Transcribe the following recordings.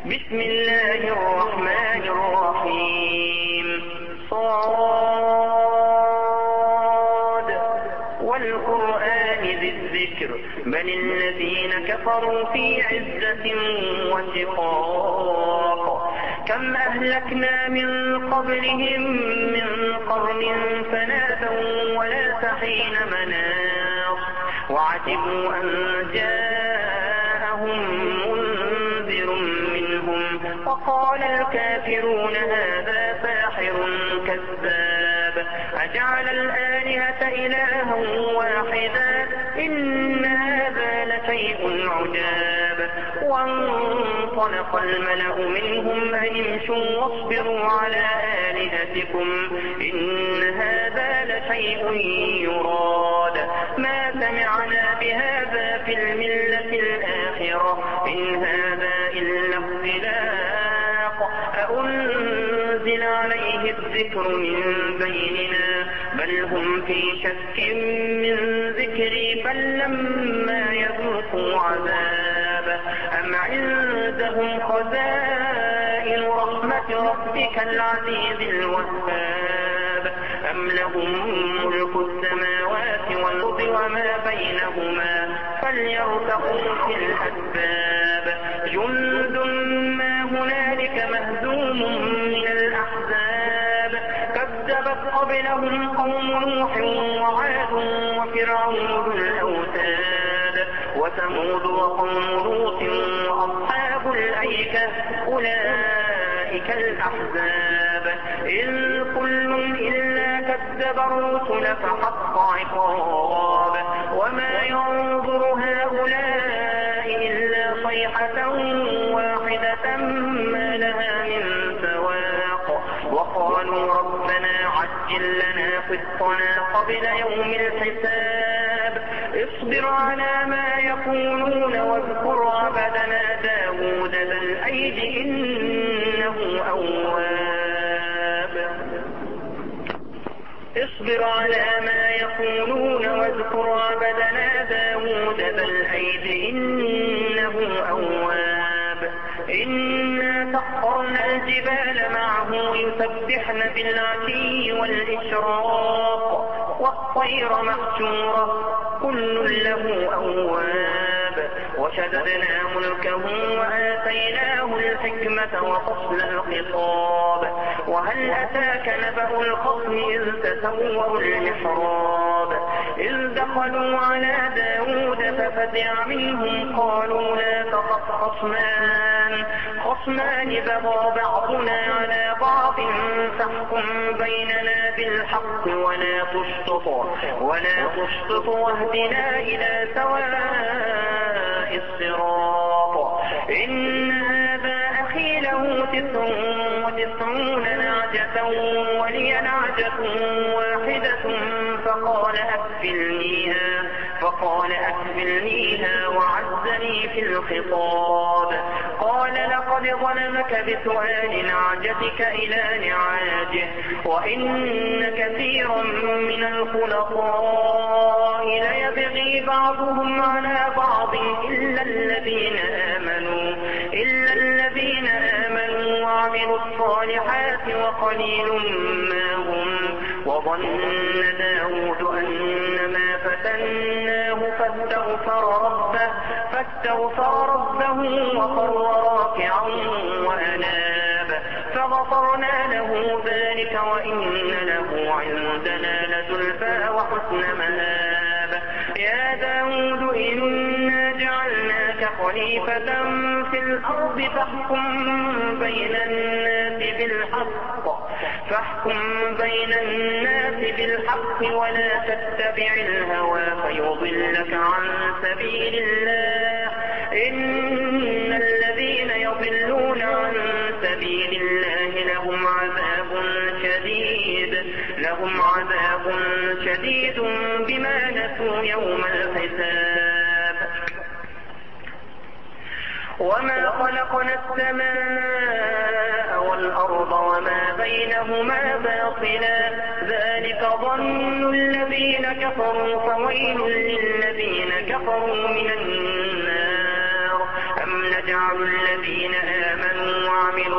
بسم الله الرحمن الرحيم. والقرآن ذي الذكر بل الذين كفروا في عزة وشقاق. كم أهلكنا من قبلهم من قرن فنادوا ولا حين مناص وعجبوا أن جاءهم منذر منهم وقال الكافرون هذا ساحر كذاب أجعل الآلهة إلها واحدا إن هذا لشيء عجاب. وانطلق الملأ منهم أن امشوا واصبروا على آلهتكم إن هذا لشيء يراد ما سمعنا بهذا في الملة الآخرة إن هذا إلا اختلاق أأنزل عليه الذكر من بيننا بل هم في شك من ذكري بل لما يذوقوا عذاب أم عندهم خزائن رحمة ربك العزيز الوهاب أم لهم ملك السماوات والأرض وما بينهما فليرتقوا في الأسباب. جند ما هنالك مهزوم من الأحزاب كذبت قبلهم قوم نوح وعاد وفرعون ذو الأوتاد وثمود وقوم لوط وأصحاب الأيكة أولئك الأحزاب إن كل إلا كذب الرسل فحق عقاب وما ينظر هؤلاء إلا صيحة واحدة ما لها من فواق. وقالوا ربنا عجل لنا قسطنا قبل يوم الحساب اصبر على ما يقولون واذكر عبدنا داود ذا الأيد إنه أواب. اصبر على ما يقولون واذكر عبدنا داود ذا الأيد إنه أواب. إنا سخرنا الجبال معه يسبحن بالعشي والإشراق والطير محشورة كل له أواب. وشددنا ملكه وآتيناه الحكمة وفصل الخطاب وهل أتاك نبأ الخصم إذ تسوروا المحراب إذ دخلوا على داود ففزع منهم قالوا لا تخف خصمان بغى بعضنا على بعض فاحكم بيننا بالحق ولا تشطط واهدنا إلى سواء الصراط. إن هذا أخي له 99 نعجة ولي نعجة واحدة فقال أكفلنيها وعزني في الخطاب. قال لقد ظلمك بسؤال نعجتك إلى نعاجه وإن كثيرا من الخلطاء ليبغي بعضهم على بعض إلا الذين آمنوا وعملوا الصالحات وقليل ما هم. وظن داود أنما فتناه فاستغفر ربه وخر راكعا وأناب فغفرنا له ذلك وإن له عندنا لزلفى وحسن مآب. يا داود إنا جعلناك خليفة في الأرض فاحكم بين الناس بالحق ولا تتبع الهوى فيضلك عن سبيل الله إن الذين يضلون عن سبيل الله لهم عذاب شديد بما نسوا يوم الحساب. وما خلقنا السماء والأرض وما بينهما باطلا ذلك ظن الذين كفروا فويل للذين كفروا من النار. أم نجعل الذين آمنوا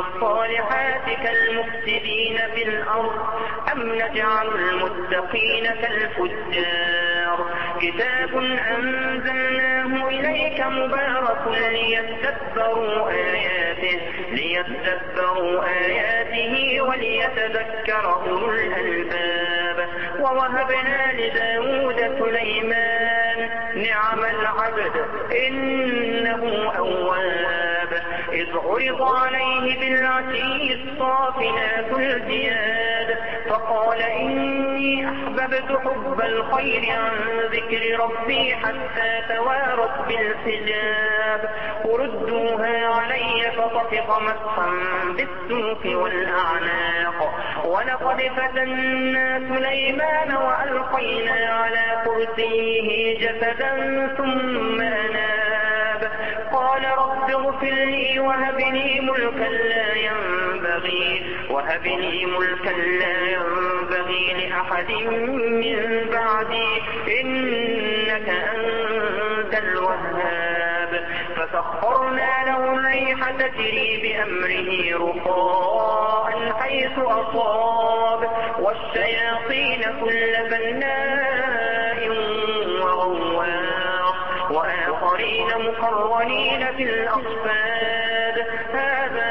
الصالحات كالمفسدين في الأرض أم نجعل المتقين كالفجار كتاب أنزلناه إليك مبارك ليتدبروا آياته وليتذكر أولو الألباب ووهبنا لداود سليمان نعم العبد إنه أواب إذ عرض عليه بالعشي الصافنات الجياد فقال إني أحببت حب الخير عن ذكر ربي حتى توارت بالحجاب وردوها علي فطفق مسحا بالسوق والأعناق ولقد فتنا سليمان وألقينا على كرسيه جسدا ثم أناب قال رب اغفر لي وهب لي ملكا لا ينبغي لأحد من بعدي إنك أنت الوهاب فسخرنا له الريح تجري بأمره رخاء حيث أصاب والشياطين كل بناء وغواص وآخرين مقرنين في الأصفاد هذا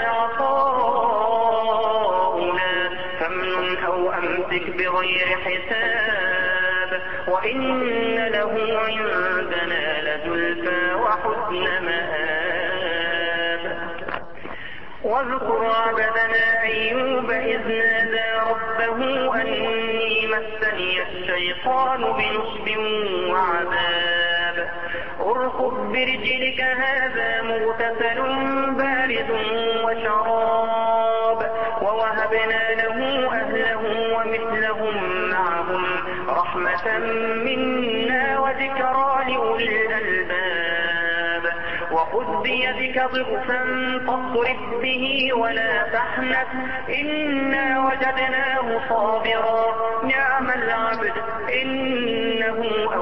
عطاؤنا فامنن أو أمسك بغير حساب وإن له عندنا لزلفى وحسن مآب واذكر عبدنا أيوب إذ نادى ربه أني مسني الشيطان بنصب وعذاب اركض برجلك هذا مغتسل بارد وشراب ووهبنا له أهله ومثلهم معهم رحمة منا وذكرى لأولي الألباب وخذ بيدك ضغثا فاضرب به ولا تحنث إنا وجدناه صابرا نعم العبد إنه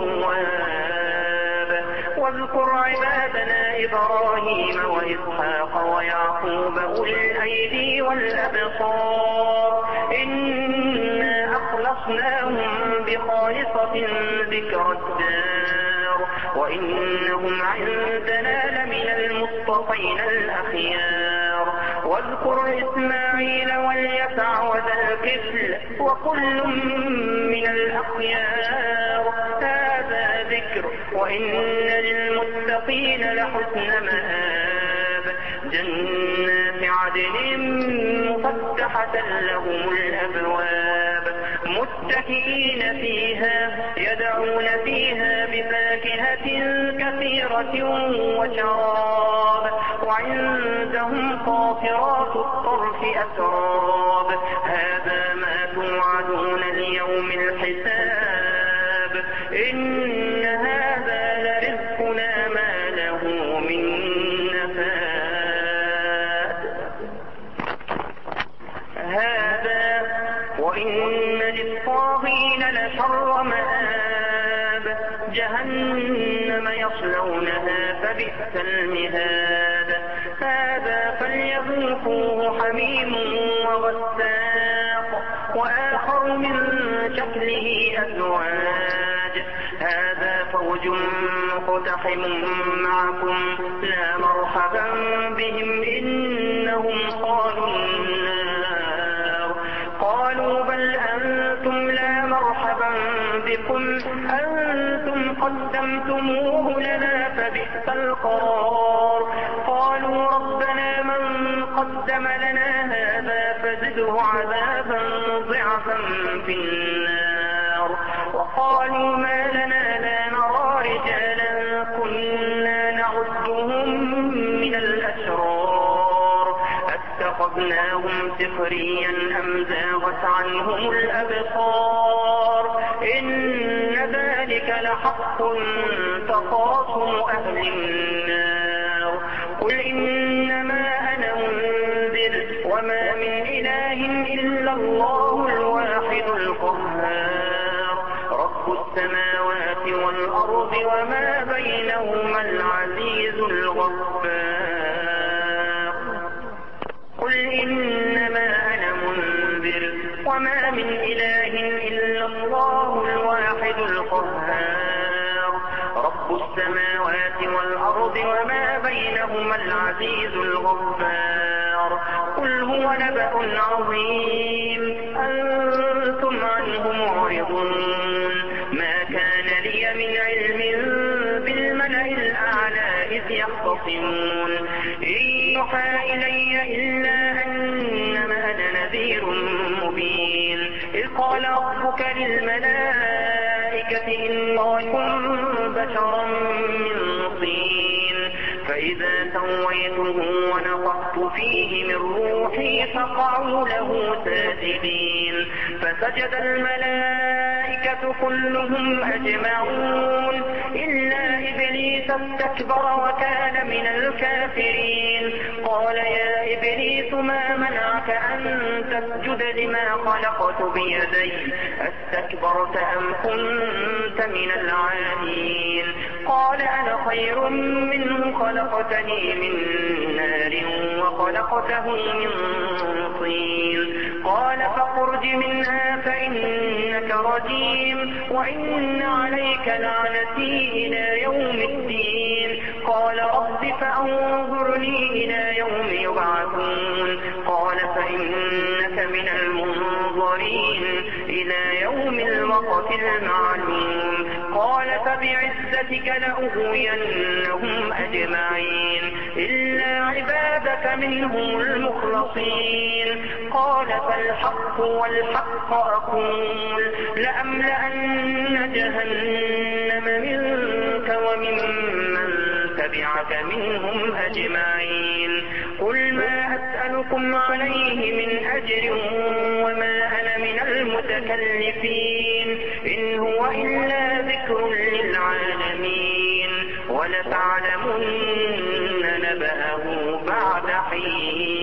أواب واذكر عبادنا إبراهيم وإسحاق ويعقوب أولي الأيدي والأبصار إنا أخلصناهم بخالصة ذكر الدار وإنهم عندنا لمن المصطفين الأخيار واذكر إسماعيل واليسع وذا الكفل وكل من الأخيار هذا ذكر وإن للمتقين لحسن مآب جنات عدن مفتحة لهم الأبواب متكئين فيها يدعون فيها بفاكهة كثيرة وشراب وعندهم قاصرات الطرف أتراب هذا ما توعدون ليوم الحساب إن هذا لرزقنا ما له من نفاد هذا وإن للطاغين لشر مآب جهنم يصلونها فبئس المهاد هذا فليذوقوه حميم وغساق وآخر من شكله أزواج هذا فوج مقتحم معكم لا مرحبا بهم إنهم صالوا النار قالوا بل أنتم لا مرحبا بكم أنتم قدمتموه لنا فبئس القرار قالوا ربنا من قدم لنا هذا فزده عذابا ضعفا في النار وقالوا ما لنا لا نرى رجالا كنا نعدهم من الأشرار اتخذناهم سخريا أم زاغت عنهم الأبصار إن ذلك لحق تخاصم أهل النار قل إنما أنا منذر وما من إله إلا الله الواحد القهار رب السماوات والأرض وما بينهما العزيز الغفار قل إن وما من إله إلا الله الواحد القهار رب السماوات والأرض وما بينهما العزيز الغفار قل هو نبأ عظيم أنتم عنه معرضون ما كان لي من علم بالملأ الأعلى إذ يختصمون إن يوحى إلي إلا أنما أنا نذير مبين إذ قال ربك للملائكة إنكم بشرا من طين فإذا سويته ونفخت فيه من روحي فقعوا له ساجدين فسجد الملائكة كلهم أجمعون إلا إبليس استكبر وكان من الكافرين قال يا إبليس ما منعك أن تسجد لما خلقت بيدي استكبرت أم كنت من العالين قال أنا خير منه خلقتني من نار وخلقته من طين قال فاخرج منها فإنك رجيم وإن عليك لعنتي إلى يوم الدين قال رب فأنظرني إلى يوم يبعثون قال فإنك من المنظرين إلى يوم الوقت المعلوم قال فبعزتك لأغوينهم أجمعين إلا عبادك منهم المخلصين قال فالحق والحق أقول لأملأن جهنم منك وممن تبعك منهم أجمعين قل ما أسألكم عليه من أجر وما أنا من المتكلفين إن هو إلا ذكر للعالمين ولتعلمن نبأه بعد حين